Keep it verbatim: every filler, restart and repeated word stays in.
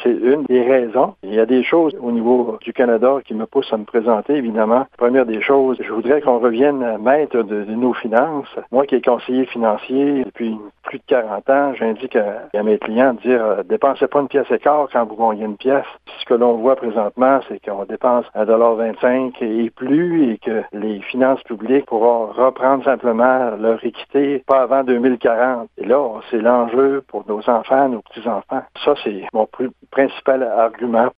c'est une des raisons. Il y a des choses au niveau du Canada qui me poussent à me présenter, évidemment. Première des choses, je voudrais qu'on revienne maître de, de nos finances. Moi qui est conseiller financier depuis plus de quarante ans, j'indique à, à mes clients de dire euh, dépensez pas une pièce et quart quand vous gagnez une pièce. Ce que l'on voit présentement, c'est qu'on dépense un dollar vingt-cinq et plus et que les finances publiques pourront reprendre simplement leur équité pas avant deux mille quarante. Et là, c'est l'enjeu pour nos enfants, nos petits-enfants. Ça, c'est mon principal argument